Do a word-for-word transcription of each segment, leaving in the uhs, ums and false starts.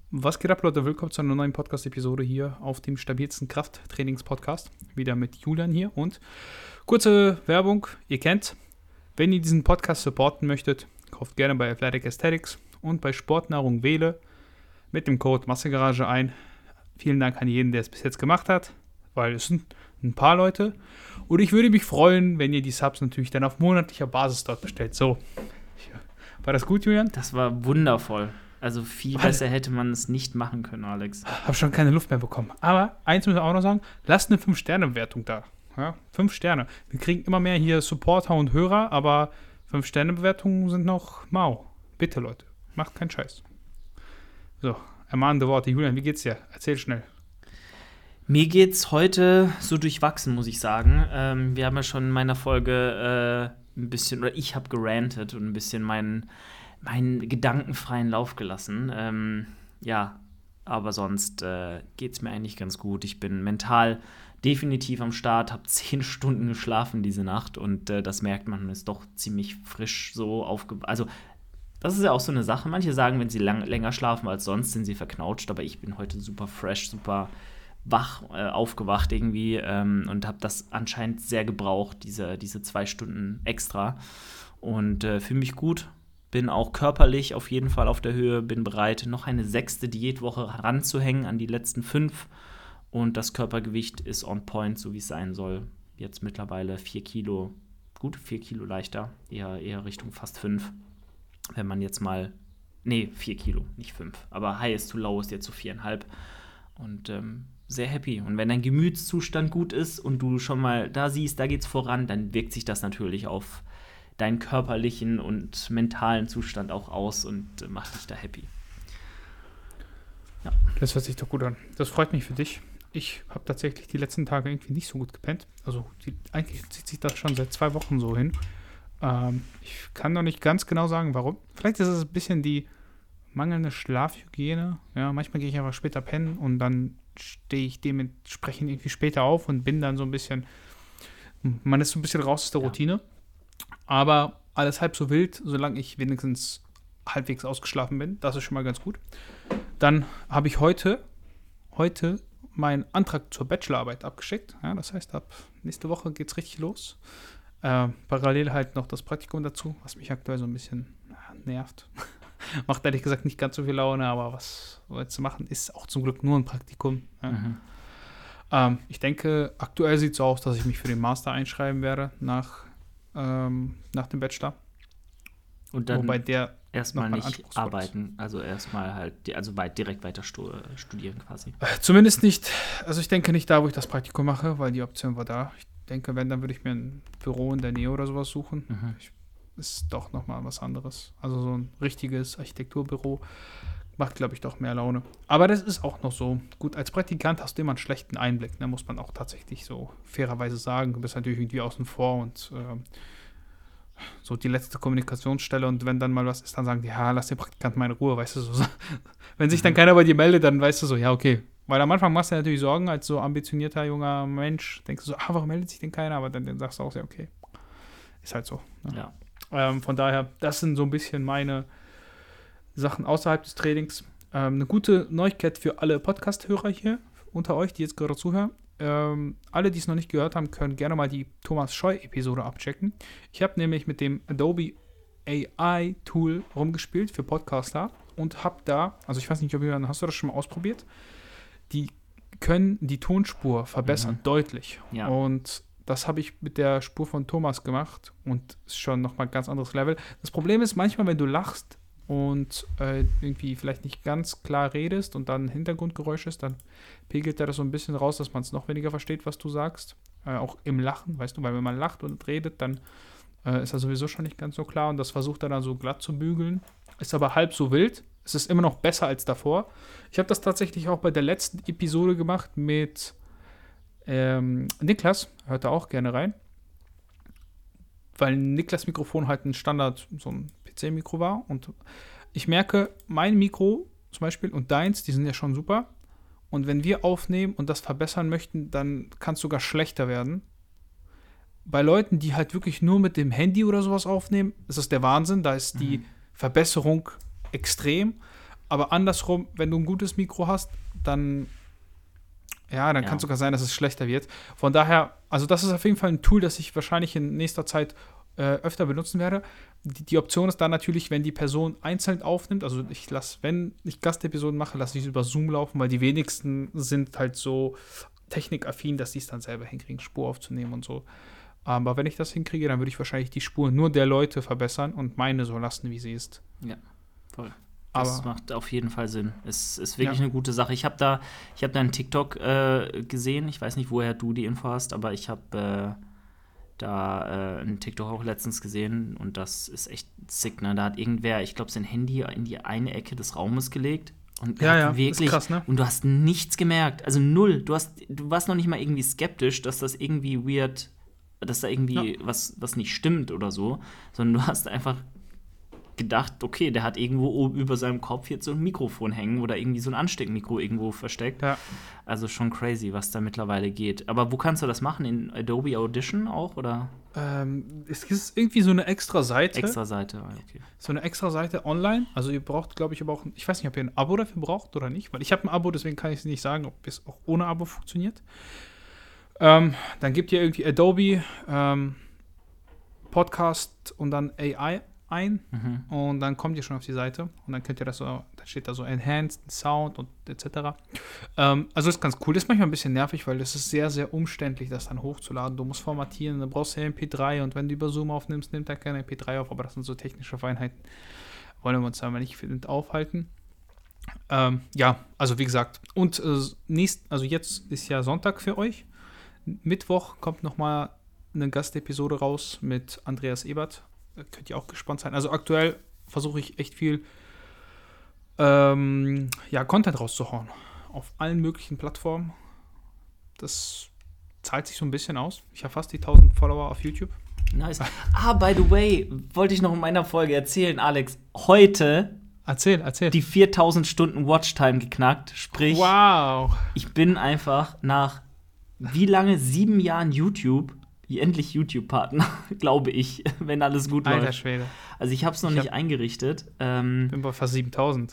Was geht ab, Leute? Willkommen zu einer neuen Podcast-Episode hier auf dem stabilsten Krafttrainings-Podcast. Wieder mit Julian hier und kurze Werbung. Ihr kennt, wenn ihr diesen Podcast supporten möchtet, kauft gerne bei Athletic Aesthetics und bei Sportnahrung Wähle mit dem Code Massegarage ein. Vielen Dank an jeden, der es bis jetzt gemacht hat, weil es sind ein paar Leute. Und ich würde mich freuen, wenn ihr die Subs natürlich dann auf monatlicher Basis dort bestellt. So, war das gut, Julian? Das war wundervoll. Also viel Warte. besser hätte man es nicht machen können, Alex. Hab schon keine Luft mehr bekommen. Aber eins müssen wir auch noch sagen, lasst eine fünf Sterne Bewertung da. Ja, fünf Sterne. Wir kriegen immer mehr hier Supporter und Hörer, aber fünf Sterne Bewertungen sind noch mau. Bitte, Leute, macht keinen Scheiß. So, ermahnende Worte. Julian, wie geht's dir? Erzähl schnell. Mir geht's heute so durchwachsen, muss ich sagen. Ähm, wir haben ja schon in meiner Folge äh, ein bisschen, oder ich habe gerantet und ein bisschen meinen meinen gedankenfreien Lauf gelassen. Ähm, ja, aber sonst äh, geht es mir eigentlich ganz gut. Ich bin mental definitiv am Start, habe zehn Stunden geschlafen diese Nacht und äh, das merkt man, ist doch ziemlich frisch so aufgebaut. Also das ist ja auch so eine Sache. Manche sagen, wenn sie lang, länger schlafen als sonst, sind sie verknautscht, aber ich bin heute super fresh, super wach äh, aufgewacht irgendwie ähm, und habe das anscheinend sehr gebraucht, diese, diese zwei Stunden extra und äh, fühle mich gut. Bin auch körperlich auf jeden Fall auf der Höhe, bin bereit, noch eine sechste Diätwoche heranzuhängen an die letzten fünf. Und das Körpergewicht ist on point, so wie es sein soll. Jetzt mittlerweile vier Kilo, gut, vier Kilo leichter, eher, eher Richtung fast fünf. Wenn man jetzt mal, nee, vier Kilo, nicht fünf. Aber High is to Low ist jetzt so viereinhalb. Und ähm, sehr happy. Und wenn dein Gemütszustand gut ist und du schon mal da siehst, da geht's voran, dann wirkt sich das natürlich auf deinen körperlichen und mentalen Zustand auch aus und äh, macht dich da happy. Ja. Das hört sich doch gut an. Das freut mich für dich. Ich habe tatsächlich die letzten Tage irgendwie nicht so gut gepennt. Also die, eigentlich zieht sich das schon seit zwei Wochen so hin. Ähm, ich kann noch nicht ganz genau sagen, warum. Vielleicht ist es ein bisschen die mangelnde Schlafhygiene. Ja, manchmal gehe ich einfach später pennen und dann stehe ich dementsprechend irgendwie später auf und bin dann so ein bisschen, man ist so ein bisschen raus aus der Routine. Ja. Aber alles halb so wild, solange ich wenigstens halbwegs ausgeschlafen bin. Das ist schon mal ganz gut. Dann habe ich heute, heute meinen Antrag zur Bachelorarbeit abgeschickt. Ja, das heißt, ab nächste Woche geht es richtig los. Äh, parallel halt noch das Praktikum dazu, was mich aktuell so ein bisschen ja, nervt. Macht ehrlich gesagt nicht ganz so viel Laune, aber was wir jetzt machen, ist auch zum Glück nur ein Praktikum. Ja. Mhm. Ähm, ich denke, aktuell sieht es so aus, dass ich mich für den Master einschreiben werde nach Ähm, nach dem Bachelor. Und dann Wobei der erstmal nicht arbeiten, also erstmal halt, also weit, direkt weiter stu- studieren quasi. Äh, zumindest nicht, also ich denke nicht da, wo ich das Praktikum mache, weil die Option war da. Ich denke, wenn, dann würde ich mir ein Büro in der Nähe oder sowas suchen. Mhm. Ich, ist doch nochmal was anderes. Also so ein richtiges Architekturbüro macht, glaube ich, doch mehr Laune. Aber das ist auch noch so. Gut, als Praktikant hast du immer einen schlechten Einblick, ne? Muss man auch tatsächlich so fairerweise sagen. Du bist natürlich irgendwie außen vor und äh, so die letzte Kommunikationsstelle und wenn dann mal was ist, dann sagen die, ja, lass den Praktikanten mal in Ruhe, weißt du, so. Wenn sich dann keiner bei dir meldet, dann weißt du so, ja, okay. Weil am Anfang machst du dir natürlich Sorgen, als so ambitionierter junger Mensch, denkst du so, ah, warum meldet sich denn keiner? Aber dann, dann sagst du auch, ja, okay. Ist halt so. Ne? Ja. Ähm, von daher, das sind so ein bisschen meine Sachen außerhalb des Trainings. Ähm, eine gute Neuigkeit für alle Podcast-Hörer hier unter euch, die jetzt gerade zuhören. Ähm, alle, die es noch nicht gehört haben, können gerne mal die Thomas Scheu-Episode abchecken. Ich habe nämlich mit dem Adobe A I-Tool rumgespielt für Podcaster und habe da, also ich weiß nicht, ob ihr, hast du das schon mal ausprobiert? Die können die Tonspur verbessern, mhm. deutlich. Ja. Und das habe ich mit der Spur von Thomas gemacht und ist schon nochmal ein ganz anderes Level. Das Problem ist, manchmal, wenn du lachst und äh, irgendwie vielleicht nicht ganz klar redest und dann Hintergrundgeräusch ist, dann pegelt er das so ein bisschen raus, dass man es noch weniger versteht, was du sagst. Äh, auch im Lachen, weißt du, weil wenn man lacht und redet, dann äh, ist er sowieso schon nicht ganz so klar und das versucht er dann so glatt zu bügeln. Ist aber halb so wild. Es ist immer noch besser als davor. Ich habe das tatsächlich auch bei der letzten Episode gemacht mit ähm, Niklas. Hört da auch gerne rein. Weil Niklas Mikrofon halt ein Standard, so ein P C-Mikro war. Und ich merke, mein Mikro zum Beispiel und deins, die sind ja schon super. Und wenn wir aufnehmen und das verbessern möchten, dann kann es sogar schlechter werden. Bei Leuten, die halt wirklich nur mit dem Handy oder sowas aufnehmen, ist das der Wahnsinn. Da ist die mhm. Verbesserung extrem. Aber andersrum, wenn du ein gutes Mikro hast, dann ja, dann Ja. kann es sogar sein, dass es schlechter wird. Von daher, also das ist auf jeden Fall ein Tool, das ich wahrscheinlich in nächster Zeit äh, öfter benutzen werde. Die, die Option ist dann natürlich, wenn die Person einzeln aufnimmt, also ich lasse, wenn ich Gastepisoden mache, lasse ich es über Zoom laufen, weil die wenigsten sind halt so technikaffin, dass die es dann selber hinkriegen, Spur aufzunehmen und so. Aber wenn ich das hinkriege, dann würde ich wahrscheinlich die Spur nur der Leute verbessern und meine so lassen, wie sie ist. Ja, voll. Das Aber macht auf jeden Fall Sinn. Es ist wirklich Ja. eine gute Sache. Ich habe da, ich habe da einen TikTok äh, gesehen. Ich weiß nicht, woher du die Info hast, aber ich habe äh, da äh, einen TikTok auch letztens gesehen und das ist echt sick, ne? Da hat irgendwer, ich glaube, sein Handy in die eine Ecke des Raumes gelegt und er Ja, hat ja, ist wirklich krass, ne? und du hast nichts gemerkt, also null. Du hast, du warst noch nicht mal irgendwie skeptisch, dass das irgendwie weird, dass da irgendwie was, was nicht stimmt oder so, sondern du hast einfach gedacht, okay, der hat irgendwo oben über seinem Kopf jetzt so ein Mikrofon hängen oder irgendwie so ein Ansteckmikro irgendwo versteckt. Ja. Also schon crazy, was da mittlerweile geht. Aber wo kannst du das machen? In Adobe Audition auch oder Ähm, es ist irgendwie so eine extra Seite. extra Seite? Ah, okay. So eine extra Seite online. Also ihr braucht, glaube ich, aber auch, ich weiß nicht, ob ihr ein Abo dafür braucht oder nicht, weil ich habe ein Abo, deswegen kann ich es nicht sagen, ob es auch ohne Abo funktioniert. Ähm, dann gebt ihr irgendwie Adobe ähm, Podcast und dann A I ein Mhm. und dann kommt ihr schon auf die Seite und dann könnt ihr das so, da steht da so Enhanced Sound und et cetera. Ähm, also ist ganz cool, ist manchmal ein bisschen nervig, weil es ist sehr, sehr umständlich, das dann hochzuladen. Du musst formatieren, dann brauchst du ja M P drei und wenn du über Zoom aufnimmst, nimmt er keine M P drei auf, aber das sind so technische Feinheiten. Wollen wir uns aber nicht mit aufhalten. Ähm, ja, also wie gesagt, und äh, nächst, also jetzt ist ja Sonntag für euch. Mittwoch kommt nochmal eine Gastepisode raus mit Andreas Ebert. Da könnt ihr auch gespannt sein. Also aktuell versuche ich echt viel ähm, ja, Content rauszuhauen. Auf allen möglichen Plattformen. Das zahlt sich so ein bisschen aus. Ich habe fast die tausend Follower auf YouTube. Nice. Ah, by the way, wollte ich noch in meiner Folge erzählen, Alex. Heute Erzähl, erzähl. die viertausend Stunden Watchtime geknackt. Sprich, Wow. ich bin einfach nach wie lange? Sieben Jahren YouTube, endlich YouTube-Partner, glaube ich, wenn alles gut Alter läuft. Schwede. Also ich habe es noch Ich nicht hab- eingerichtet. Ähm, Bin bei fast siebentausend.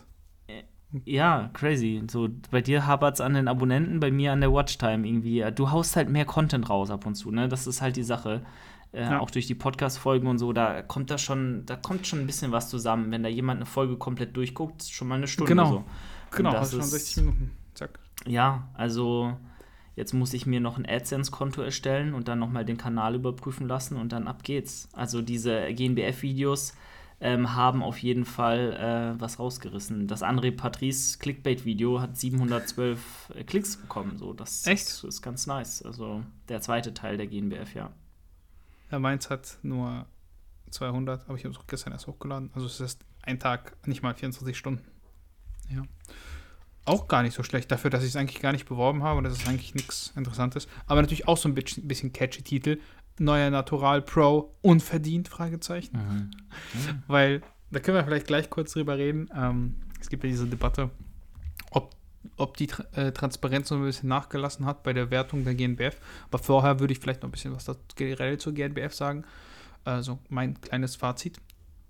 ja, crazy. So, bei dir hapert es an den Abonnenten, bei mir an der Watchtime irgendwie. Du haust halt mehr Content raus ab und zu, ne? Das ist halt die Sache. Äh, Ja. Auch durch die Podcast-Folgen und so, da kommt da schon, da kommt schon ein bisschen was zusammen. Wenn da jemand eine Folge komplett durchguckt, ist schon mal eine Stunde Genau. so. Genau, das hast schon ist- sechzig Minuten. Zack. Ja, also jetzt muss ich mir noch ein AdSense-Konto erstellen und dann nochmal den Kanal überprüfen lassen und dann ab geht's. Also diese G N B F-Videos ähm, haben auf jeden Fall äh, was rausgerissen. Das André Patrice Clickbait-Video hat siebenhundertzwölf äh, Klicks bekommen. So, das Echt? Ist, ist ganz nice. Also der zweite Teil der G N B F, ja. Ja, meins hat nur zweihundert, aber ich habe es auch gestern erst hochgeladen. Also es ist ein Tag, nicht mal vierundzwanzig Stunden. Ja. Auch gar nicht so schlecht, dafür, dass ich es eigentlich gar nicht beworben habe und das ist eigentlich nichts Interessantes. Aber natürlich auch so ein bisschen, bisschen catchy Titel. Neuer Natural Pro, unverdient, Fragezeichen. Mhm. Weil, da können wir vielleicht gleich kurz drüber reden. Ähm, es gibt ja diese Debatte, ob, ob die Tra- äh, Transparenz so ein bisschen nachgelassen hat bei der Wertung der G N B F. Aber vorher würde ich vielleicht noch ein bisschen was das generell zur G N B F sagen. Also mein kleines Fazit.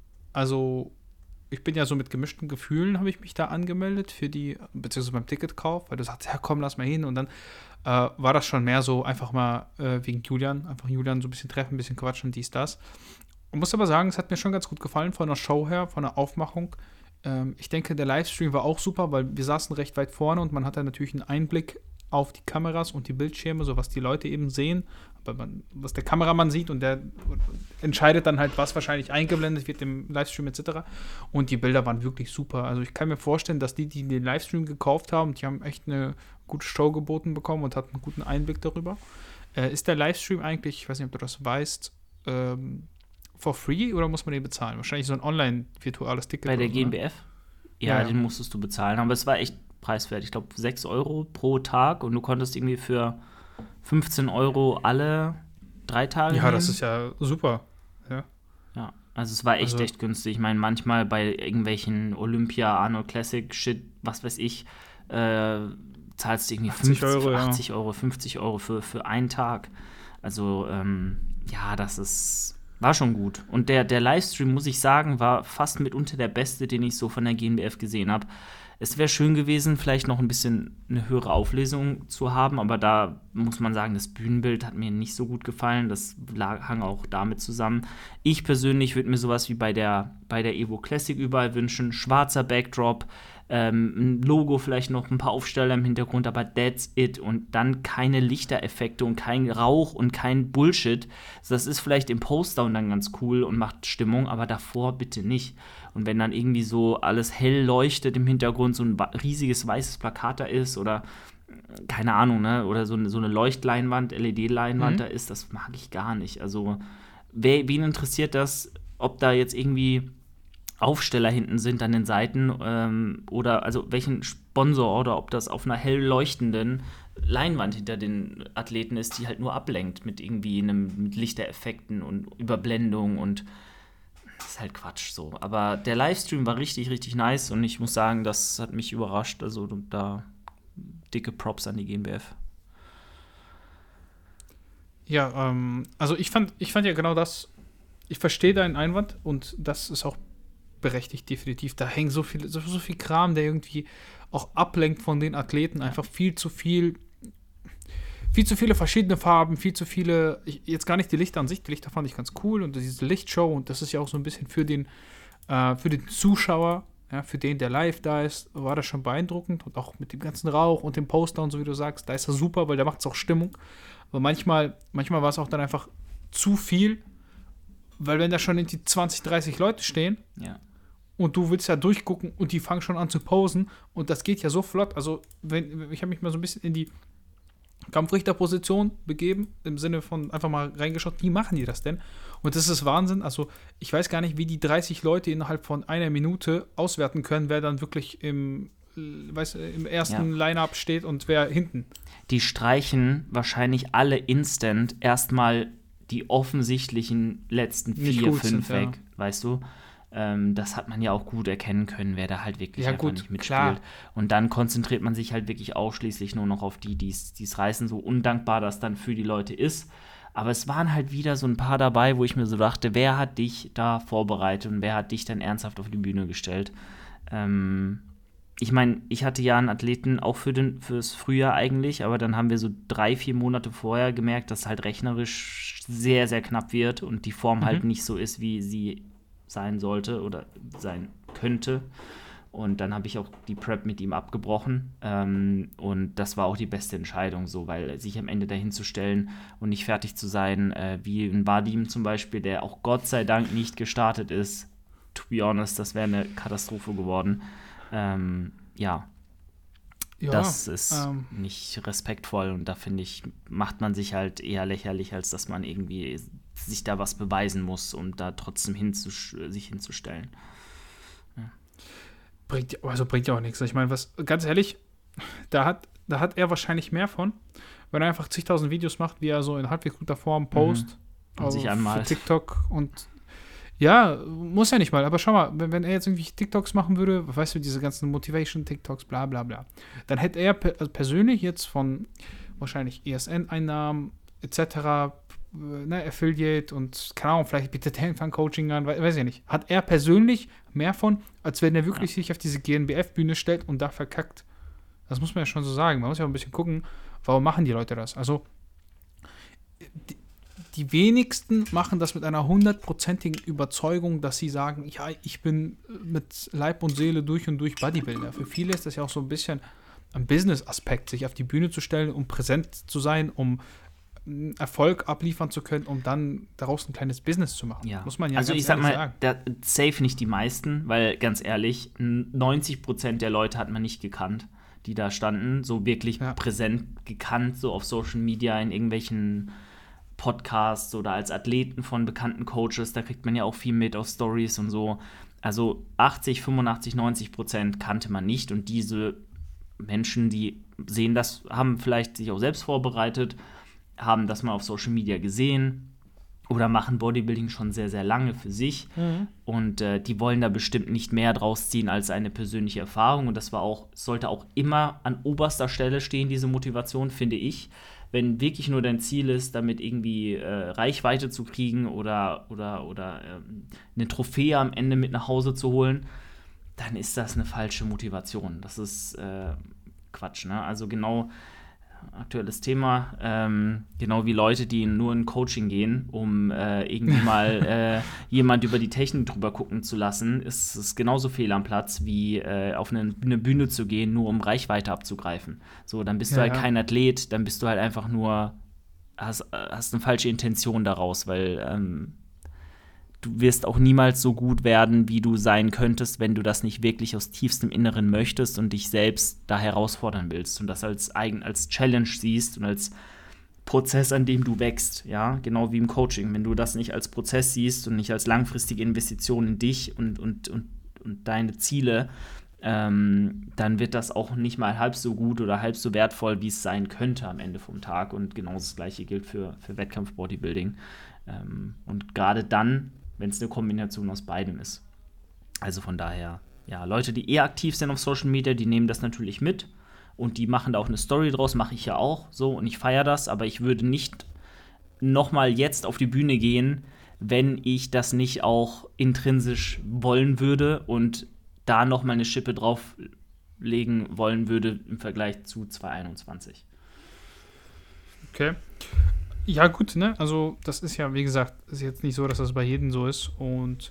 Also ich bin ja so mit gemischten Gefühlen, habe ich mich da angemeldet für die, beziehungsweise beim Ticketkauf, weil du sagst, ja komm, lass mal hin. Und dann äh, war das schon mehr so einfach mal äh, wegen Julian, einfach Julian so ein bisschen treffen, ein bisschen quatschen, dies, das. Ich muss aber sagen, es hat mir schon ganz gut gefallen von der Show her, von der Aufmachung. Ähm, ich denke, der Livestream war auch super, weil wir saßen recht weit vorne und man hatte natürlich einen Einblick auf die Kameras und die Bildschirme, so was die Leute eben sehen, aber man, was der Kameramann sieht und der entscheidet dann halt, was wahrscheinlich eingeblendet wird im Livestream et cetera. Und die Bilder waren wirklich super. Also ich kann mir vorstellen, dass die, die den Livestream gekauft haben, die haben echt eine gute Show geboten bekommen und hatten einen guten Einblick darüber. Äh, ist der Livestream eigentlich, ich weiß nicht, ob du das weißt, ähm, for free oder muss man den bezahlen? Wahrscheinlich so ein online-virtuelles Ticket. Bei der oder so, G N ne? B F? Ja, Ja, ja. den musstest du bezahlen. Aber es war echt preiswert. Ich glaube, sechs Euro pro Tag und du konntest irgendwie für fünfzehn Euro alle drei Tage Ja, nehmen. das ist ja super. Ja, also es war echt, Also- echt günstig. Ich meine, manchmal bei irgendwelchen Olympia, Arnold Classic, Shit, was weiß ich, äh, zahlst du irgendwie achtzig fünfzig, Euro, ja. achtzig Euro, fünfzig Euro für, für einen Tag. Also, ähm, ja, das ist War schon gut. Und der, der Livestream, muss ich sagen, war fast mitunter der beste, den ich so von der G N B F gesehen habe. Es wäre schön gewesen, vielleicht noch ein bisschen eine höhere Auflösung zu haben, aber da muss man sagen, das Bühnenbild hat mir nicht so gut gefallen. Das lag, hang auch damit zusammen. Ich persönlich würde mir sowas wie bei der, bei der Evo Classic überall wünschen. Schwarzer Backdrop, ähm, ein Logo, vielleicht noch ein paar Aufsteller im Hintergrund, aber that's it. Und dann keine Lichtereffekte und kein Rauch und kein Bullshit. Das ist vielleicht im Postdown dann ganz cool und macht Stimmung, aber davor bitte nicht. Und wenn dann irgendwie so alles hell leuchtet im Hintergrund, so ein riesiges weißes Plakat da ist oder keine Ahnung, ne, oder so eine, so eine Leuchtleinwand, L E D-Leinwand mhm. da ist, das mag ich gar nicht. Also, wer, wen interessiert das, ob da jetzt irgendwie Aufsteller hinten sind an den Seiten ähm, oder also welchen Sponsor oder ob das auf einer hell leuchtenden Leinwand hinter den Athleten ist, die halt nur ablenkt mit irgendwie einem mit Lichtereffekten und Überblendung und das ist halt Quatsch so. Aber der Livestream war richtig, richtig nice und ich muss sagen, das hat mich überrascht. Also da dicke Props an die G N B F. Ja, ähm, also ich fand, ich fand ja genau das, ich verstehe deinen Einwand und das ist auch berechtigt, definitiv. Da hängt so viel, so, so viel Kram, der irgendwie auch ablenkt von den Athleten. Einfach viel zu viel, viel zu viele verschiedene Farben, viel zu viele, ich, jetzt gar nicht die Lichter an sich, die Lichter fand ich ganz cool und diese Lichtshow und das ist ja auch so ein bisschen für den, äh, für den Zuschauer, ja, für den, der live da ist, war das schon beeindruckend und auch mit dem ganzen Rauch und dem Poster und so, wie du sagst, da ist das super, weil da macht es auch Stimmung. Aber manchmal, manchmal war es auch dann einfach zu viel, weil wenn da schon irgendwie zwanzig, dreißig Leute stehen, ja. Und du willst ja durchgucken und die fangen schon an zu posen und das geht ja so flott. Also, wenn, ich habe mich mal so ein bisschen in die Kampfrichterposition begeben, im Sinne von einfach mal reingeschaut, wie machen die das denn? Und das ist Wahnsinn. Also, ich weiß gar nicht, wie die dreißig Leute innerhalb von einer Minute auswerten können, wer dann wirklich im, weiß, im ersten ja. Line-Up steht und wer hinten. Die streichen wahrscheinlich alle instant erstmal die offensichtlichen letzten vier, fünf weg, ja. weißt du? Ähm, das hat man ja auch gut erkennen können, wer da halt wirklich ja, einfach gut, nicht mitspielt. Klar. Und dann konzentriert man sich halt wirklich ausschließlich nur noch auf die, die es reißen, so undankbar das dann für die Leute ist. Aber es waren halt wieder so ein paar dabei, wo ich mir so dachte, wer hat dich da vorbereitet und wer hat dich dann ernsthaft auf die Bühne gestellt? Ähm, ich meine, ich hatte ja einen Athleten auch für den, fürs Frühjahr eigentlich, aber dann haben wir so drei, vier Monate vorher gemerkt, dass es halt rechnerisch sehr, sehr knapp wird und die Form mhm. halt nicht so ist, wie sie sein sollte oder sein könnte. Und dann habe ich auch die Prep mit ihm abgebrochen. Ähm, und das war auch die beste Entscheidung, so, weil sich am Ende dahin zu stellen und nicht fertig zu sein, äh, wie ein Vadim zum Beispiel, der auch Gott sei Dank nicht gestartet ist. To be honest, das wäre eine Katastrophe geworden. Ähm, ja. ja, das ist ähm. nicht respektvoll und da finde ich, macht man sich halt eher lächerlich, als dass man irgendwie sich da was beweisen muss, um da trotzdem hinzusch- sich hinzustellen. Ja. Bringt, also bringt ja auch nichts. Ich meine, was, ganz ehrlich, da hat, da hat er wahrscheinlich mehr von, wenn er einfach zigtausend Videos macht, wie er so in halbwegs guter Form post. Mhm. Und also sich anmalt. Für TikTok und ja, muss ja nicht mal, aber schau mal, wenn, wenn er jetzt irgendwie TikToks machen würde, weißt du, diese ganzen Motivation-TikToks, bla bla bla, dann hätte er per, also persönlich jetzt von wahrscheinlich E S N-Einnahmen et cetera, ne, Affiliate und keine Ahnung, vielleicht bietet er ein Coaching an, weiß ich nicht. Hat er persönlich mehr von, als wenn er wirklich ja. sich auf diese G N B F-Bühne stellt und da verkackt. Das muss man ja schon so sagen. Man muss ja auch ein bisschen gucken, warum machen die Leute das? Also, die, die wenigsten machen das mit einer hundertprozentigen Überzeugung, dass sie sagen, ja, ich bin mit Leib und Seele durch und durch Bodybuilder. Für viele ist das ja auch so ein bisschen ein Business-Aspekt, sich auf die Bühne zu stellen, um präsent zu sein, um Erfolg abliefern zu können, um dann daraus ein kleines Business zu machen. Ja. Muss man ja also ganz ich sag mal, sagen. Da, safe nicht die meisten, weil ganz ehrlich, neunzig Prozent der Leute hat man nicht gekannt, die da standen, so wirklich ja. präsent gekannt, so auf Social Media, in irgendwelchen Podcasts oder als Athleten von bekannten Coaches, da kriegt man ja auch viel mit auf Stories und so. Also achtzig, fünfundachtzig, neunzig Prozent kannte man nicht und diese Menschen, die sehen das, haben vielleicht sich auch selbst vorbereitet, haben das mal auf Social Media gesehen oder machen Bodybuilding schon sehr, sehr lange für sich. Mhm. Und äh, die wollen da bestimmt nicht mehr draus ziehen als eine persönliche Erfahrung. Und das war auch, sollte auch immer an oberster Stelle stehen, diese Motivation, finde ich. Wenn wirklich nur dein Ziel ist, damit irgendwie äh, Reichweite zu kriegen oder, oder, oder ähm, eine Trophäe am Ende mit nach Hause zu holen, dann ist das eine falsche Motivation. Das ist äh, Quatsch, ne? Also genau, aktuelles Thema, ähm, genau wie Leute, die nur in Coaching gehen, um äh, irgendwie mal äh, jemand über die Technik drüber gucken zu lassen, ist es genauso fehl am Platz, wie äh, auf eine, eine Bühne zu gehen, nur um Reichweite abzugreifen. So, dann bist ja, du halt ja. kein Athlet, dann bist du halt einfach nur, hast, hast eine falsche Intention daraus, weil ähm, du wirst auch niemals so gut werden, wie du sein könntest, wenn du das nicht wirklich aus tiefstem Inneren möchtest und dich selbst da herausfordern willst und das als eigen, als Challenge siehst und als Prozess, an dem du wächst, ja, genau wie im Coaching. Wenn du das nicht als Prozess siehst und nicht als langfristige Investition in dich und, und, und, und deine Ziele, ähm, dann wird das auch nicht mal halb so gut oder halb so wertvoll, wie es sein könnte am Ende vom Tag. Und genau das Gleiche gilt für, für Wettkampf-Bodybuilding. Ähm, und gerade dann, wenn es eine Kombination aus beidem ist. Also von daher, ja, Leute, die eher aktiv sind auf Social Media, die nehmen das natürlich mit und die machen da auch eine Story draus, mache ich ja auch so und ich feiere das, aber ich würde nicht nochmal jetzt auf die Bühne gehen, wenn ich das nicht auch intrinsisch wollen würde und da nochmal eine Schippe drauflegen wollen würde im Vergleich zu zwanzig einundzwanzig. Okay. Ja, gut, ne? Also, das ist ja, wie gesagt, ist jetzt nicht so, dass das bei jedem so ist. Und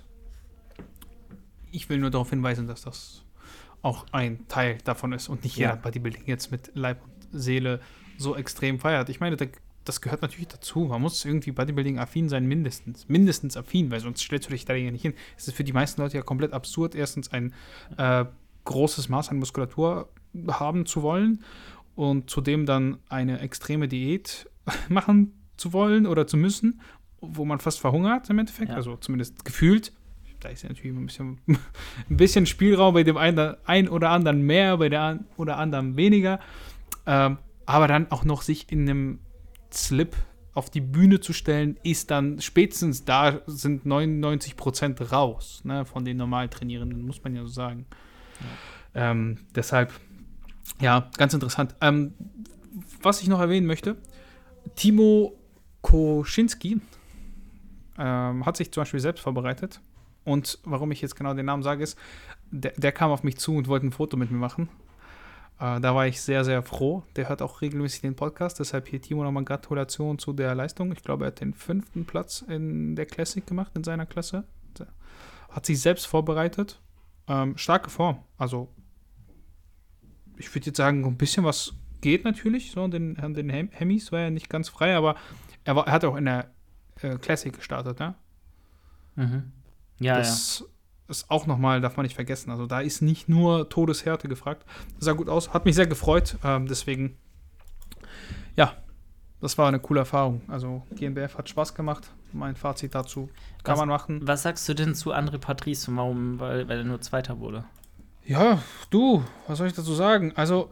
ich will nur darauf hinweisen, dass das auch ein Teil davon ist und nicht jeder ja. Bodybuilding jetzt mit Leib und Seele so extrem feiert. Ich meine, das gehört natürlich dazu. Man muss irgendwie Bodybuilding-affin sein, mindestens. Mindestens affin, weil sonst stellst du dich da ja nicht hin. Es ist für die meisten Leute ja komplett absurd, erstens ein äh, großes Maß an Muskulatur haben zu wollen und zudem dann eine extreme Diät machen zu wollen oder zu müssen, wo man fast verhungert im Endeffekt, ja. also zumindest gefühlt. Da ist ja natürlich ein bisschen, ein bisschen Spielraum bei dem einen, ein oder anderen mehr, bei der einen oder anderen weniger. Ähm, aber dann auch noch sich in einem Slip auf die Bühne zu stellen, ist dann spätestens da sind neunundneunzig Prozent raus, ne, von den normal Trainierenden, muss man ja so sagen. Ja. Ähm, deshalb, ja, ganz interessant. Ähm, was ich noch erwähnen möchte, Timo Koschinski ähm, hat sich zum Beispiel selbst vorbereitet. Und warum ich jetzt genau den Namen sage, ist, der, der kam auf mich zu und wollte ein Foto mit mir machen. Äh, da war ich sehr, sehr froh. Der hört auch regelmäßig den Podcast. Deshalb hier, Timo, nochmal Gratulation zu der Leistung. Ich glaube, er hat den fünften Platz in der Classic gemacht, in seiner Klasse. Hat sich selbst vorbereitet. Ähm, starke Form. Also, ich würde jetzt sagen, ein bisschen was geht natürlich. So an den, an den Hem- Hemis war er nicht ganz frei, aber er, war, er hat auch in der äh, Classic gestartet, ne? Mhm. Ja, das ja. ist auch nochmal, darf man nicht vergessen. Also da ist nicht nur Todeshärte gefragt. Sah gut aus, hat mich sehr gefreut. Ähm, deswegen, ja, das war eine coole Erfahrung. Also G N B F hat Spaß gemacht. Mein Fazit dazu kann was, man machen. Was sagst du denn zu André Patrice? Warum? Weil, weil er nur Zweiter wurde. Ja, du, was soll ich dazu sagen? Also,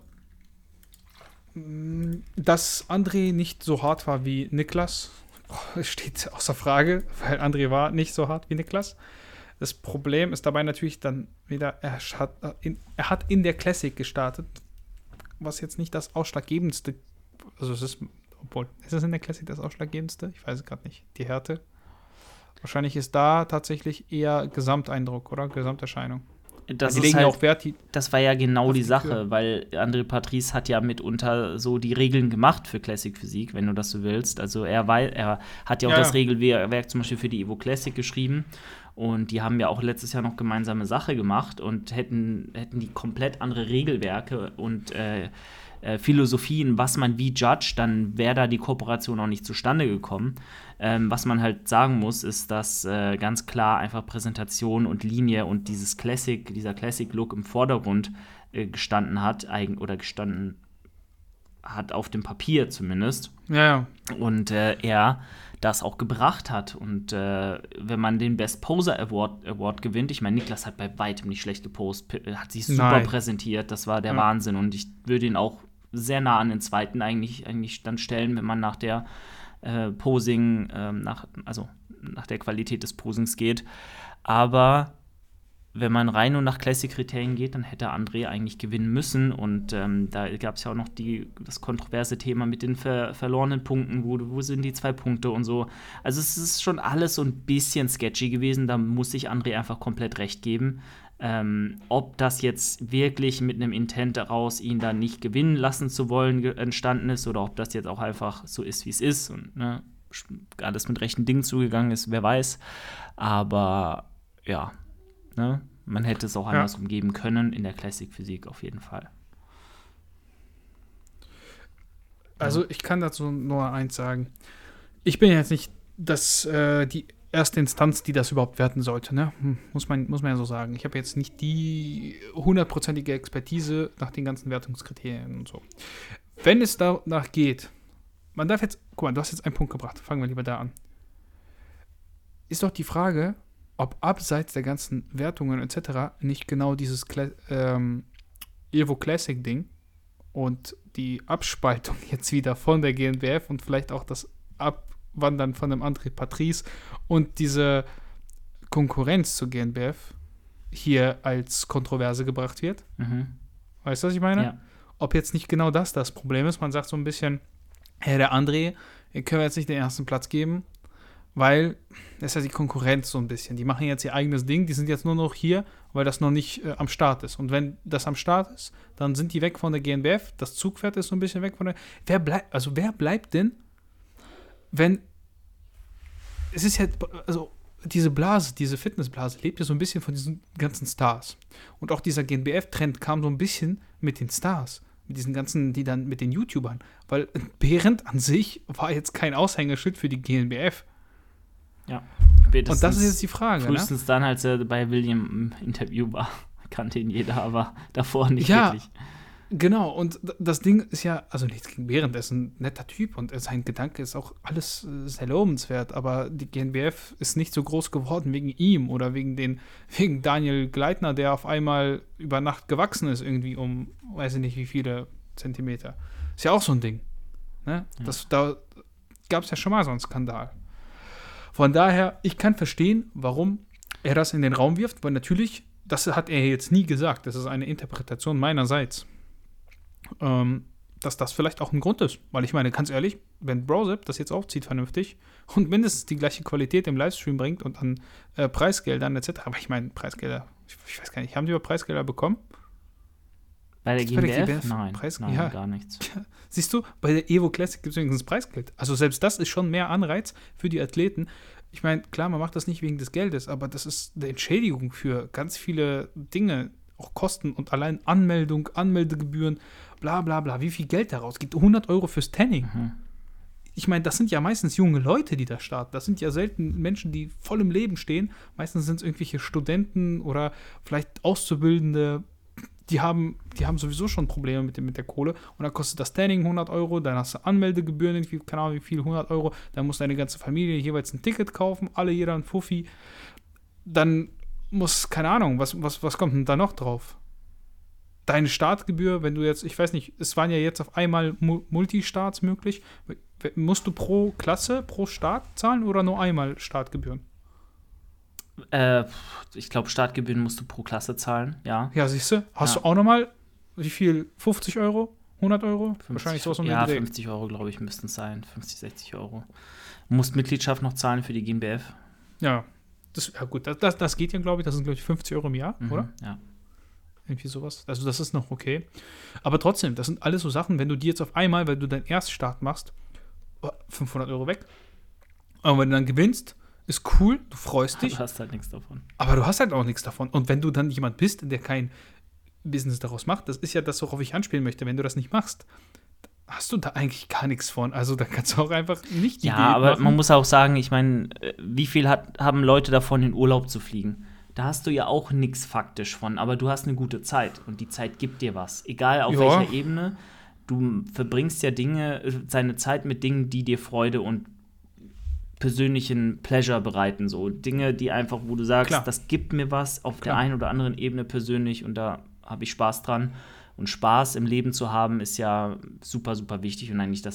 dass André nicht so hart war wie Niklas, steht außer Frage, weil André war nicht so hart wie Niklas. Das Problem ist dabei natürlich dann wieder, er hat in, er hat in der Classic gestartet, was jetzt nicht das Ausschlaggebendste, also es ist, obwohl, ist es in der Classic das Ausschlaggebendste? Ich weiß es gerade nicht. Die Härte. Wahrscheinlich ist da tatsächlich eher Gesamteindruck, oder? Gesamterscheinung. Das, die ist legen halt, auch Wert, die, das war ja genau die, die Sache, Tür. Weil André Patrice hat ja mitunter so die Regeln gemacht für Classic Physik, wenn du das so willst. Also er, war, er hat ja auch ja. das Regelwerk zum Beispiel für die Evo Classic geschrieben und die haben ja auch letztes Jahr noch gemeinsame Sache gemacht und hätten, hätten die komplett andere Regelwerke und äh, äh, Philosophien, was man wie judge, dann wäre da die Kooperation auch nicht zustande gekommen. Ähm, was man halt sagen muss, ist, dass äh, ganz klar einfach Präsentation und Linie und dieses Classic, dieser Classic-Look im Vordergrund äh, gestanden hat, eigen, oder gestanden hat auf dem Papier zumindest. Ja, ja. Und äh, er das auch gebracht hat. Und äh, wenn man den Best Poser Award, Award gewinnt, ich meine, Niklas hat bei weitem nicht schlecht gepostet, hat sich super Nein. präsentiert, das war der ja. Wahnsinn. Und ich würde ihn auch sehr nah an den zweiten eigentlich, eigentlich dann stellen, wenn man nach der äh, Posing, ähm, nach, also nach der Qualität des Posings geht. Aber wenn man rein nur nach Classic-Kriterien geht, dann hätte André eigentlich gewinnen müssen. Und ähm, da gab es ja auch noch die, das kontroverse Thema mit den ver- verlorenen Punkten. Wo, wo sind die zwei Punkte und so. Also es ist schon alles so ein bisschen sketchy gewesen. Da muss ich André einfach komplett recht geben. Ähm, ob das jetzt wirklich mit einem Intent daraus, ihn da nicht gewinnen lassen zu wollen, ge- entstanden ist oder ob das jetzt auch einfach so ist, wie es ist und ne, alles mit rechten Dingen zugegangen ist, wer weiß. Aber ja, ne, man hätte es auch anders Ja. umgeben können in der Classic-Physik auf jeden Fall. Also ich kann dazu nur eins sagen. Ich bin jetzt nicht das, äh, die erste Instanz, die das überhaupt werten sollte. Ne? Hm, Muss man, muss man ja so sagen. Ich habe jetzt nicht die hundertprozentige Expertise nach den ganzen Wertungskriterien und so. Wenn es danach geht, man darf jetzt, guck mal, du hast jetzt einen Punkt gebracht. Fangen wir lieber da an. Ist doch die Frage, ob abseits der ganzen Wertungen et cetera nicht genau dieses Cla- ähm, Evo Classic Ding und die Abspaltung jetzt wieder von der G N B F und vielleicht auch das Abwandern von dem André Patrice und diese Konkurrenz zur G N B F hier als Kontroverse gebracht wird. Mhm. Weißt du, was ich meine? Ja. Ob jetzt nicht genau das das Problem ist. Man sagt so ein bisschen, hey, der André, den können wir jetzt nicht den ersten Platz geben, weil das ist ja die Konkurrenz so ein bisschen. Die machen jetzt ihr eigenes Ding, die sind jetzt nur noch hier, weil das noch nicht äh, am Start ist. Und wenn das am Start ist, dann sind die weg von der G N B F, das Zugpferd ist so ein bisschen weg von der... Wer bleibt, also wer bleibt denn, wenn... Es ist ja, also diese Blase, diese Fitnessblase lebt ja so ein bisschen von diesen ganzen Stars. Und auch dieser G N B F-Trend kam so ein bisschen mit den Stars, mit diesen ganzen, die dann mit den YouTubern. Weil Behrendt an sich war jetzt kein Aushängeschild für die G N B F. Ja. Und das ist jetzt die Frage, frühestens ne? dann, als er bei William im Interview war, kannte ihn jeder, aber davor nicht Ja, wirklich. Genau, und d- das Ding ist ja, also nichts gegen Behrendt, er ist ein netter Typ und sein Gedanke ist auch alles äh, sehr lobenswert, aber die G N B F ist nicht so groß geworden wegen ihm oder wegen den, wegen Daniel Gleitner, der auf einmal über Nacht gewachsen ist, irgendwie um, weiß ich nicht wie viele Zentimeter. Ist ja auch so ein Ding. Ne? Ja. Das, da gab es ja schon mal so einen Skandal. Von daher, ich kann verstehen, warum er das in den Raum wirft, weil natürlich, das hat er jetzt nie gesagt, das ist eine Interpretation meinerseits. Ähm, dass das vielleicht auch ein Grund ist. Weil ich meine, ganz ehrlich, wenn Browsip das jetzt aufzieht vernünftig und mindestens die gleiche Qualität im Livestream bringt und an äh, Preisgeldern et cetera. Aber ich meine, Preisgelder, ich, ich weiß gar nicht, haben die über Preisgelder bekommen? Bei der Gibt's G bei N der B F? G N B F Nein, Preis- nein, ja. gar nichts. Siehst du, bei der Evo Classic gibt es übrigens Preisgeld. Also selbst das ist schon mehr Anreiz für die Athleten. Ich meine, klar, man macht das nicht wegen des Geldes, aber das ist eine Entschädigung für ganz viele Dinge, auch Kosten und allein Anmeldung, Anmeldegebühren, bla bla bla, wie viel Geld daraus gibt. hundert Euro fürs Tanning. Mhm. Ich meine, das sind ja meistens junge Leute, die da starten. Das sind ja selten Menschen, die voll im Leben stehen. Meistens sind es irgendwelche Studenten oder vielleicht Auszubildende, die haben, die haben sowieso schon Probleme mit, dem, mit der Kohle. Und dann kostet das Tanning hundert Euro, dann hast du Anmeldegebühren, irgendwie, keine Ahnung wie viel, hundert Euro. Dann muss deine ganze Familie jeweils ein Ticket kaufen, alle jeder ein Fuffi. Dann muss, keine Ahnung, was, was, was kommt denn da noch drauf? Deine Startgebühr, wenn du jetzt, ich weiß nicht, es waren ja jetzt auf einmal Mu- Multistarts möglich. Musst du pro Klasse, pro Start zahlen oder nur einmal Startgebühren? Äh, ich glaube, Startgebühren musst du pro Klasse zahlen, ja. Ja, siehst du, hast Ja. du auch nochmal, wie viel, fünfzig Euro, hundert Euro? fünfzig, Wahrscheinlich so um den Ja, Dreh. fünfzig Euro, glaube ich, müssten es sein. fünfzig, sechzig Euro. Du musst Mitgliedschaft noch zahlen für die G N B F. Ja, das, ja gut, das, das, das geht ja, glaube ich, das sind, glaube ich, fünfzig Euro im Jahr, Mhm, oder? Ja. Irgendwie sowas. Also das ist noch okay. Aber trotzdem, das sind alles so Sachen, wenn du die jetzt auf einmal, weil du deinen Erststart machst, oh, fünfhundert Euro weg. Aber wenn du dann gewinnst, ist cool, du freust dich, Du hast halt nichts davon. aber du hast halt auch nichts davon. Und wenn du dann jemand bist, der kein Business daraus macht, das ist ja das, worauf ich anspielen möchte, wenn du das nicht machst, hast du da eigentlich gar nichts von. Also da kannst du auch einfach nicht die Ja, Diät aber machen. man muss auch sagen, ich meine, äh, wie viel hat, haben Leute davon, in Urlaub zu fliegen? Da hast du ja auch nichts faktisch von, aber du hast eine gute Zeit und die Zeit gibt dir was. Egal auf Ja. welcher Ebene, du verbringst ja Dinge, äh, seine Zeit mit Dingen, die dir Freude und persönlichen Pleasure bereiten. So Dinge, die einfach, wo du sagst, Klar. das gibt mir was auf Klar. der einen oder anderen Ebene persönlich und da habe ich Spaß dran. Und Spaß im Leben zu haben, ist ja super, super wichtig und eigentlich das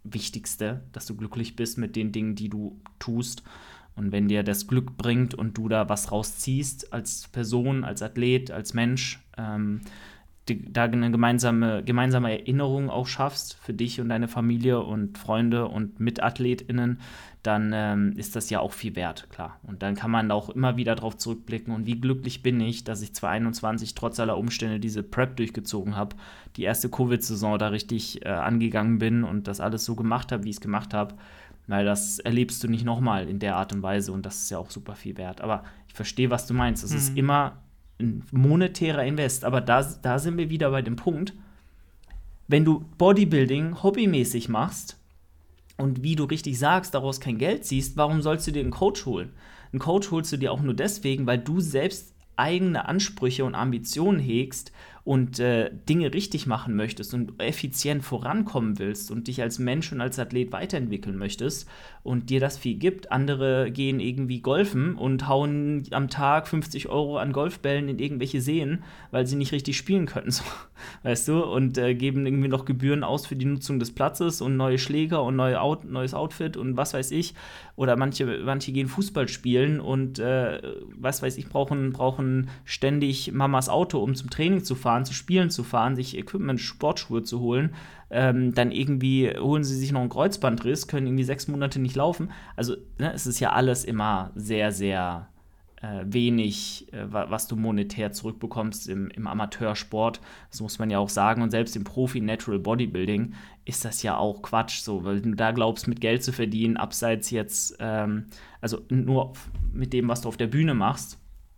Wichtigste, dass du glücklich bist mit den Dingen, die du tust. Und wenn dir das Glück bringt und du da was rausziehst als Person, als Athlet, als Mensch, ähm, die, da eine gemeinsame, gemeinsame Erinnerung auch schaffst für dich und deine Familie und Freunde und MitathletInnen, dann ähm, ist das ja auch viel wert, klar. Und dann kann man auch immer wieder drauf zurückblicken. Und wie glücklich bin ich, dass ich zwanzig einundzwanzig trotz aller Umstände diese Prep durchgezogen habe, die erste Covid-Saison da richtig äh, angegangen bin und das alles so gemacht habe, wie ich es gemacht habe. Weil das erlebst du nicht nochmal in der Art und Weise und das ist ja auch super viel wert. Aber ich verstehe, was du meinst. Es mhm. ist immer ein monetärer Invest. Aber da, da sind wir wieder bei dem Punkt, wenn du Bodybuilding hobbymäßig machst und wie du richtig sagst, daraus kein Geld ziehst, warum sollst du dir einen Coach holen? Einen Coach holst du dir auch nur deswegen, weil du selbst eigene Ansprüche und Ambitionen hegst und äh, Dinge richtig machen möchtest und effizient vorankommen willst und dich als Mensch und als Athlet weiterentwickeln möchtest und dir das viel gibt. Andere gehen irgendwie golfen und hauen am Tag fünfzig Euro an Golfbällen in irgendwelche Seen, weil sie nicht richtig spielen können, so, weißt du, und äh, geben irgendwie noch Gebühren aus für die Nutzung des Platzes und neue Schläger und neue Out- neues Outfit und was weiß ich. Oder manche, manche gehen Fußball spielen und äh, was weiß ich, brauchen, brauchen ständig Mamas Auto, um zum Training zu fahren, zu Spielen zu fahren, sich Equipment, Sportschuhe zu holen, ähm, dann irgendwie holen sie sich noch einen Kreuzbandriss, können irgendwie sechs Monate nicht laufen. Also ne, es ist ja alles immer sehr, sehr äh, wenig, äh, was du monetär zurückbekommst im, im Amateursport. Das muss man ja auch sagen. Und selbst im Profi-Natural Bodybuilding ist das ja auch Quatsch, so, weil du da glaubst, mit Geld zu verdienen, abseits jetzt, ähm, also nur mit dem, was du auf der Bühne machst,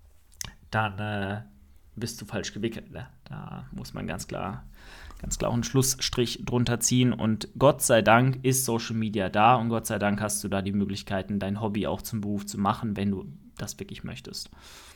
dann äh, bist du falsch gewickelt. Ne? Da muss man ganz klar, ganz klar auch einen Schlussstrich drunter ziehen. Und Gott sei Dank ist Social Media da und Gott sei Dank hast du da die Möglichkeiten, dein Hobby auch zum Beruf zu machen, wenn du das wirklich möchtest.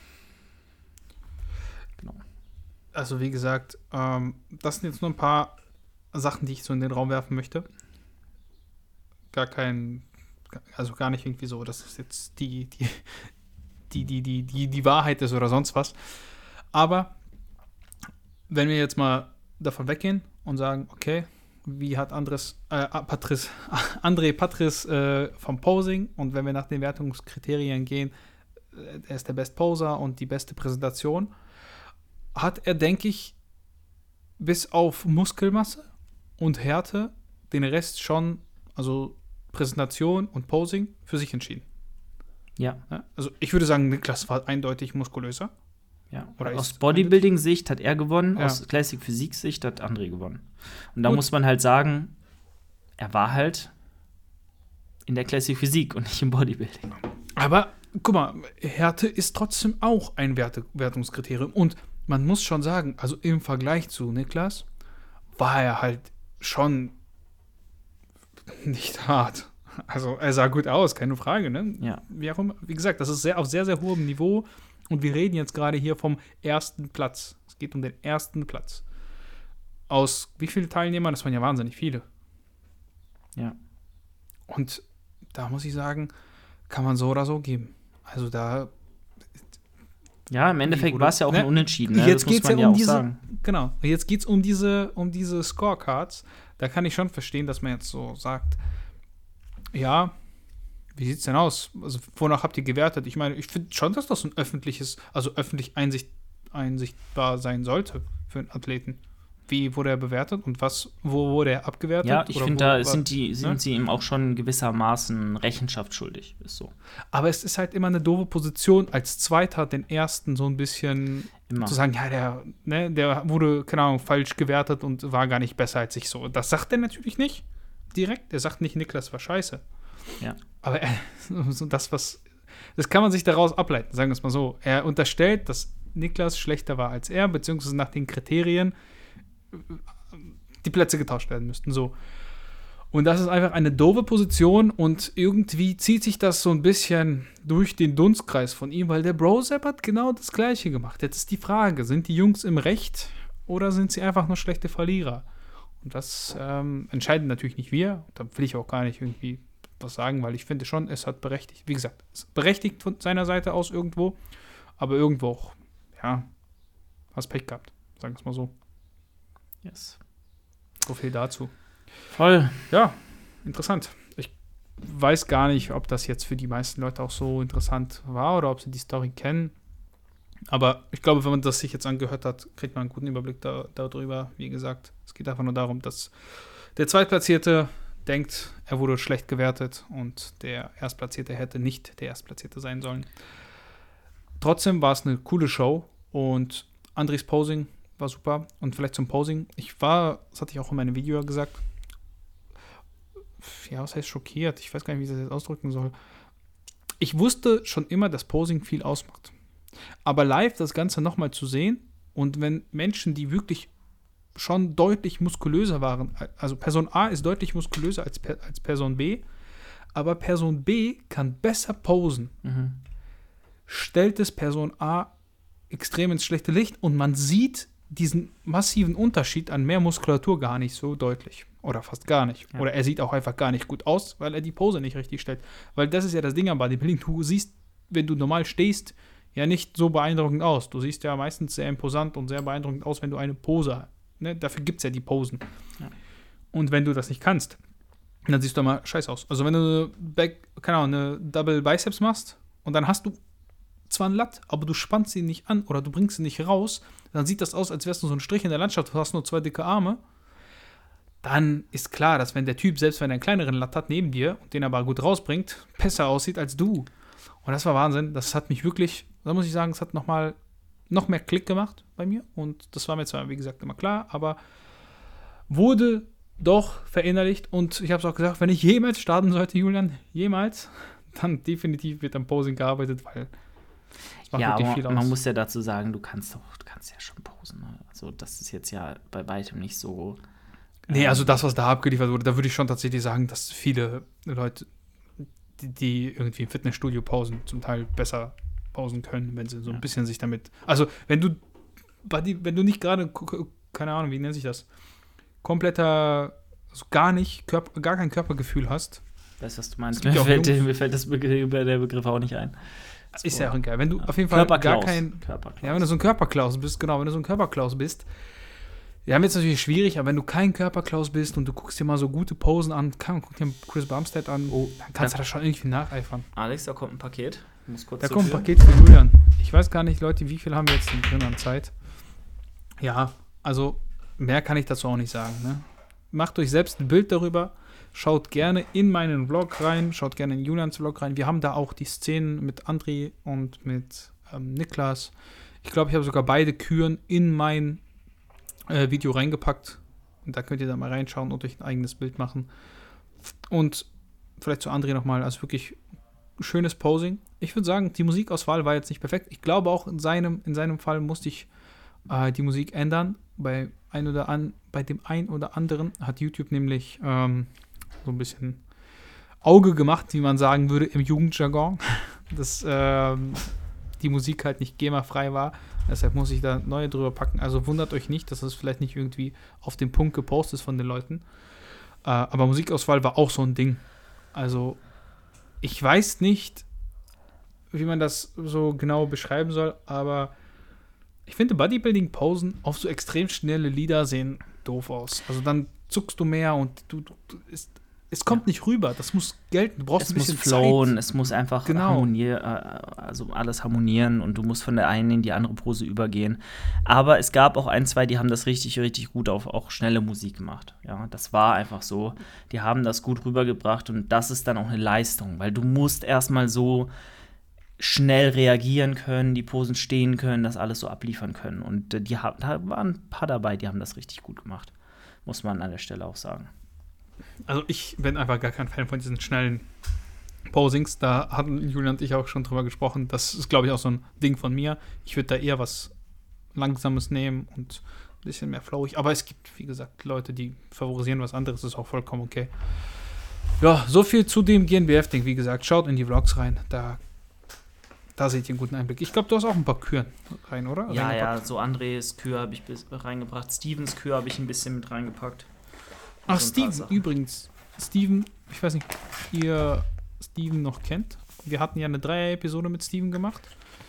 Genau. Also wie gesagt, ähm, das sind jetzt nur ein paar Sachen, die ich so in den Raum werfen möchte. Gar kein, also gar nicht irgendwie so, dass es jetzt die, die, die, die, die, die, die Wahrheit ist oder sonst was. Aber wenn wir jetzt mal davon weggehen und sagen, okay, wie hat Andres, äh, Patrice, André Patris äh, vom Posing und wenn wir nach den Wertungskriterien gehen, äh, er ist der Best Poser und die beste Präsentation, hat er, denke ich, bis auf Muskelmasse und Härte den Rest schon, also Präsentation und Posing, für sich entschieden. Ja. Ja, also ich würde sagen, Niklas war eindeutig muskulöser. Ja. Oder aus Bodybuilding-Sicht hat er gewonnen, ja. Aus Classic-Physik-Sicht hat André gewonnen. Und da Gut. muss man halt sagen, er war halt in der Classic-Physik und nicht im Bodybuilding. Aber guck mal, Härte ist trotzdem auch ein Werte- Wertungskriterium. Und man muss schon sagen, also im Vergleich zu Niklas war er halt schon nicht hart. Also er sah gut aus, keine Frage, ne? Ja. Wie auch immer. Wie gesagt, das ist sehr, auf sehr, sehr hohem Niveau. Und wir reden jetzt gerade hier vom ersten Platz. Es geht um den ersten Platz. Aus wie vielen Teilnehmern? Das waren ja wahnsinnig viele. Ja. Und da muss ich sagen, kann man so oder so geben. Also da. Ja, im Endeffekt war es ja auch ne? ein Unentschieden. Ne? Jetzt geht es ja um diese. Sagen. Genau. Jetzt geht es um diese, um diese Scorecards. Da kann ich schon verstehen, dass man jetzt so sagt, ja, wie sieht's denn aus? Also, wonach habt ihr gewertet? Ich meine, ich finde schon, dass das ein öffentliches, also öffentlich einsicht, einsichtbar sein sollte für einen Athleten. Wie wurde er bewertet und was, wo wurde er abgewertet? Ja, ich finde, da sind, die, sind ne? sie ihm auch schon gewissermaßen Rechenschaft schuldig. Ist so. Aber es ist halt immer eine doofe Position, als Zweiter den Ersten so ein bisschen immer. Zu sagen, ja, der, ne, der wurde, keine Ahnung, falsch gewertet und war gar nicht besser als ich so. Das sagt er natürlich nicht direkt. Er sagt nicht, Niklas war scheiße. Ja. Aber er, so das, was, das kann man sich daraus ableiten, sagen wir es mal so. Er unterstellt, dass Niklas schlechter war als er, beziehungsweise nach den Kriterien die Plätze getauscht werden müssten. So. Und das ist einfach eine doofe Position und irgendwie zieht sich das so ein bisschen durch den Dunstkreis von ihm, weil der Brosep hat genau das Gleiche gemacht. Jetzt ist die Frage, sind die Jungs im Recht oder sind sie einfach nur schlechte Verlierer? Und das ähm, entscheiden natürlich nicht wir. Da will ich auch gar nicht irgendwie was sagen, weil ich finde schon, es hat berechtigt, wie gesagt, es ist berechtigt von seiner Seite aus irgendwo, aber irgendwo auch, ja, hast Pech gehabt, sagen wir es mal so. Yes. So viel dazu. Voll. Ja. interessant. Ich weiß gar nicht, ob das jetzt für die meisten Leute auch so interessant war oder ob sie die Story kennen. Aber ich glaube, wenn man das sich jetzt angehört hat, kriegt man einen guten Überblick da, darüber. Wie gesagt, es geht einfach nur darum, dass der Zweitplatzierte denkt, er wurde schlecht gewertet und der Erstplatzierte hätte nicht der Erstplatzierte sein sollen. Trotzdem war es eine coole Show und Andres Posing war super. Und vielleicht zum Posing. Ich war, das hatte ich auch in meinem Video gesagt, ja, was heißt schockiert? Ich weiß gar nicht, wie ich das jetzt ausdrücken soll. Ich wusste schon immer, dass Posing viel ausmacht. Aber live das Ganze nochmal zu sehen und wenn Menschen, die wirklich schon deutlich muskulöser waren, also Person A ist deutlich muskulöser als, als Person B, aber Person B kann besser posen, mhm. stellt es Person A extrem ins schlechte Licht und man sieht diesen massiven Unterschied an mehr Muskulatur gar nicht so deutlich. Oder fast gar nicht. Ja. Oder er sieht auch einfach gar nicht gut aus, weil er die Pose nicht richtig stellt. Weil das ist ja das Ding am Bodybuilding. Du siehst, wenn du normal stehst, ja nicht so beeindruckend aus. Du siehst ja meistens sehr imposant und sehr beeindruckend aus, wenn du eine Pose hast. Ne? Dafür gibt es ja die Posen. Ja. Und wenn du das nicht kannst, dann siehst du immer scheiße aus. Also wenn du eine, Back, keine Ahnung, eine Double Biceps machst und dann hast du zwar ein Latt, aber du spannst sie nicht an oder du bringst sie nicht raus, dann sieht das aus, als wärst du so ein Strich in der Landschaft, du hast nur zwei dicke Arme, dann ist klar, dass wenn der Typ, selbst wenn er einen kleineren Latt hat neben dir und den aber gut rausbringt, besser aussieht als du. Und das war Wahnsinn. Das hat mich wirklich, da muss ich sagen, es hat nochmal noch mehr Klick gemacht bei mir und das war mir zwar, wie gesagt, immer klar, aber wurde doch verinnerlicht und ich habe es auch gesagt, wenn ich jemals starten sollte, Julian, jemals, dann definitiv wird am Posing gearbeitet, weil ja, aber man muss ja dazu sagen, du kannst doch, du kannst ja schon posen. Ne? Also das ist jetzt ja bei weitem nicht so. Ähm nee, also das, was da abgeliefert wurde, da würde ich schon tatsächlich sagen, dass viele Leute, die, die irgendwie im Fitnessstudio posen, zum Teil besser posen können, wenn sie so ein ja. bisschen sich damit. Also wenn du, wenn du nicht gerade, keine Ahnung, wie nennt sich das, kompletter, also gar nicht, Körper, gar kein Körpergefühl hast. Weißt du, was du meinst? Mir fällt, mir fällt das Begriff, der Begriff auch nicht ein. Das ist ja auch geil. Wenn du auf jeden Fall gar kein Ja, wenn du so ein Körperklaus bist, genau, wenn du so ein Körperklaus bist, ja, wird es natürlich schwierig, aber wenn du kein Körperklaus bist und du guckst dir mal so gute Posen an, kann, guck dir Chris Bumstead an, oh, dann kannst du da schon irgendwie nacheifern. Alex, da kommt ein Paket. Ich muss kurz da kommt ein Paket für Julian. Ich weiß gar nicht, Leute, wie viel haben wir jetzt denn drin an Zeit? Ja, also mehr kann ich dazu auch nicht sagen. Ne? Macht euch selbst ein Bild darüber. Schaut gerne in meinen Vlog rein, schaut gerne in Julians Vlog rein. Wir haben da auch die Szenen mit André und mit ähm, Niklas. Ich glaube, ich habe sogar beide Küren in mein äh, Video reingepackt. Und da könnt ihr da mal reinschauen und euch ein eigenes Bild machen. Und vielleicht zu André nochmal, also wirklich schönes Posing. Ich würde sagen, die Musikauswahl war jetzt nicht perfekt. Ich glaube auch in seinem, in seinem Fall musste ich äh, die Musik ändern. Bei, ein oder an, bei dem einen oder anderen hat YouTube nämlich ähm, so ein bisschen Auge gemacht, wie man sagen würde im Jugendjargon, dass ähm, die Musik halt nicht GEMA-frei war. Deshalb muss ich da neue drüber packen. Also wundert euch nicht, dass das vielleicht nicht irgendwie auf den Punkt gepostet ist von den Leuten. Äh, aber Musikauswahl war auch so ein Ding. Also ich weiß nicht, wie man das so genau beschreiben soll, aber ich finde Bodybuilding-Posen auf so extrem schnelle Lieder sehen doof aus. Also dann zuckst du mehr und du, du, du ist es kommt ja. nicht rüber, das muss gelten, du brauchst es ein bisschen Zeit. Es muss flowen, Zeit. Es muss einfach genau. harmonieren, also alles harmonieren und du musst von der einen in die andere Pose übergehen. Aber es gab auch ein, zwei, die haben das richtig, richtig gut auf auch schnelle Musik gemacht. Ja, das war einfach so. Die haben das gut rübergebracht und das ist dann auch eine Leistung, weil du musst erstmal so schnell reagieren können, die Posen stehen können, das alles so abliefern können. Und die haben, da waren ein paar dabei, die haben das richtig gut gemacht, muss man an der Stelle auch sagen. Also ich bin einfach gar kein Fan von diesen schnellen Posings. Da hatten Julian und ich auch schon drüber gesprochen. Das ist, glaube ich, auch so ein Ding von mir. Ich würde da eher was Langsames nehmen und ein bisschen mehr flowig. Aber es gibt, wie gesagt, Leute, die favorisieren was anderes. Das ist auch vollkommen okay. Ja, so viel zu dem G N B F-Ding. Wie gesagt, schaut in die Vlogs rein. Da, da seht ihr einen guten Einblick. Ich glaube, du hast auch ein paar Küren rein, oder? Ja, ja, so Andres Kür habe ich reingebracht. Stevens Kür habe ich ein bisschen mit reingepackt. Ach, Steven, übrigens. Steven, ich weiß nicht, ob ihr Steven noch kennt. Wir hatten ja eine Dreier-Episode mit Steven gemacht.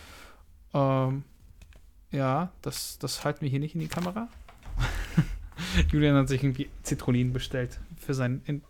Ähm, ja, das, das halten wir hier nicht in die Kamera. Julian hat sich irgendwie Citrullin bestellt für sein in-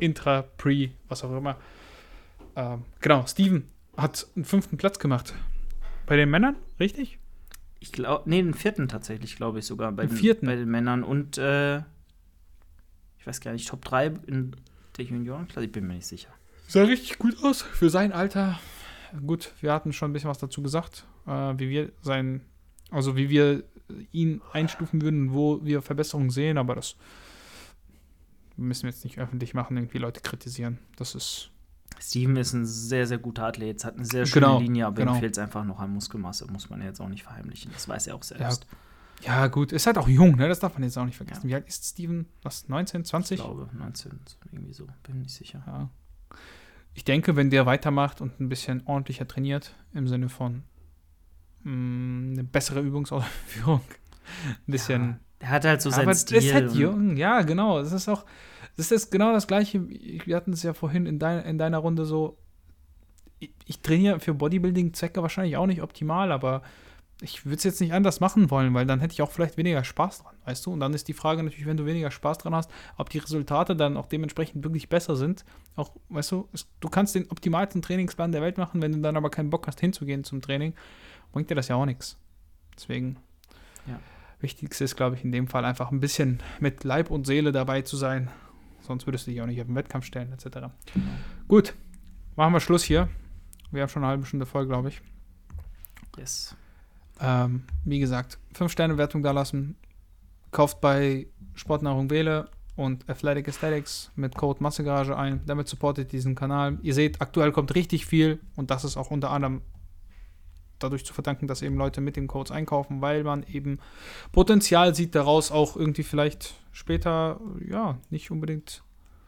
Intra, Pre, was auch immer. Ähm, genau, Steven hat einen fünften Platz gemacht. Bei den Männern, richtig? Ich glaube, nee, den vierten tatsächlich, glaube ich sogar. Bei Den den, vierten? Bei den Männern und, äh, ich weiß gar nicht, Top drei in der Juniorenklasse, ich bin mir nicht sicher. Sah richtig gut aus für sein Alter. Gut, wir hatten schon ein bisschen was dazu gesagt, äh, wie wir sein, also wie wir ihn einstufen würden, wo wir Verbesserungen sehen, aber das müssen wir jetzt nicht öffentlich machen, irgendwie Leute kritisieren. Das ist. Steven ist ein sehr, sehr guter Athlet, hat eine sehr schöne Genau, Linie, aber genau. ihm fehlt es einfach noch an Muskelmasse, muss man jetzt auch nicht verheimlichen. Das weiß er auch selbst. Ja, ja gut, ist halt auch jung, ne? Das darf man jetzt auch nicht vergessen. Ja. Wie alt ist Steven? Was, neunzehn, zwanzig? Ich glaube, neunzehn, irgendwie so, bin nicht sicher. Ja. Ich denke, wenn der weitermacht und ein bisschen ordentlicher trainiert, im Sinne von mh, eine bessere Übungsausführung, ein bisschen. Ja, er hat halt so ja, seinen aber Stil. ist halt jung, ja, genau. Das ist auch, das ist genau das Gleiche. Wir hatten es ja vorhin in, dein, in deiner Runde so. Ich, ich trainiere für Bodybuilding-Zwecke wahrscheinlich auch nicht optimal, aber ich würde es jetzt nicht anders machen wollen, weil dann hätte ich auch vielleicht weniger Spaß dran, weißt du? Und dann ist die Frage natürlich, wenn du weniger Spaß dran hast, ob die Resultate dann auch dementsprechend wirklich besser sind. Auch, weißt du, es, du kannst den optimalsten Trainingsplan der Welt machen, wenn du dann aber keinen Bock hast, hinzugehen zum Training, bringt dir das ja auch nichts. Deswegen, ja. Wichtigste ist, glaube ich, in dem Fall einfach ein bisschen mit Leib und Seele dabei zu sein. Sonst würdest du dich auch nicht auf den Wettkampf stellen, et cetera. Genau. Gut, machen wir Schluss hier. Wir haben schon eine halbe Stunde voll, glaube ich. Yes. Ähm, wie gesagt, fünf Sterne Wertung da lassen. Kauft bei Sportnahrung Wähle und Athletic Aesthetics mit Code Massegarage ein. Damit supportet diesen Kanal. Ihr seht, aktuell kommt richtig viel und das ist auch unter anderem dadurch zu verdanken, dass eben Leute mit den Codes einkaufen, weil man eben Potenzial sieht daraus, auch irgendwie vielleicht später, ja, nicht unbedingt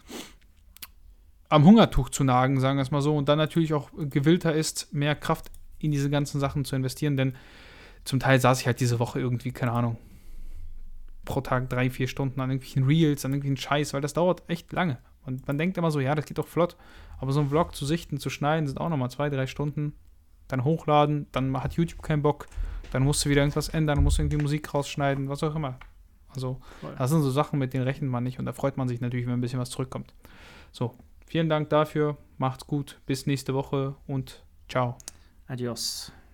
am Hungertuch zu nagen, sagen wir es mal so, und dann natürlich auch gewillter ist, mehr Kraft in diese ganzen Sachen zu investieren, denn zum Teil saß ich halt diese Woche irgendwie, keine Ahnung, pro Tag drei, vier Stunden an irgendwelchen Reels, an irgendwelchen Scheiß, weil das dauert echt lange. Und man denkt immer so, ja, das geht doch flott, aber so einen Vlog zu sichten, zu schneiden, sind auch nochmal zwei, drei Stunden. Dann hochladen, dann hat YouTube keinen Bock, dann musst du wieder irgendwas ändern, musst du irgendwie Musik rausschneiden, was auch immer. Also, Voll. Das sind so Sachen, mit denen rechnet man nicht und da freut man sich natürlich, wenn ein bisschen was zurückkommt. So, vielen Dank dafür, macht's gut, bis nächste Woche und ciao. Adios.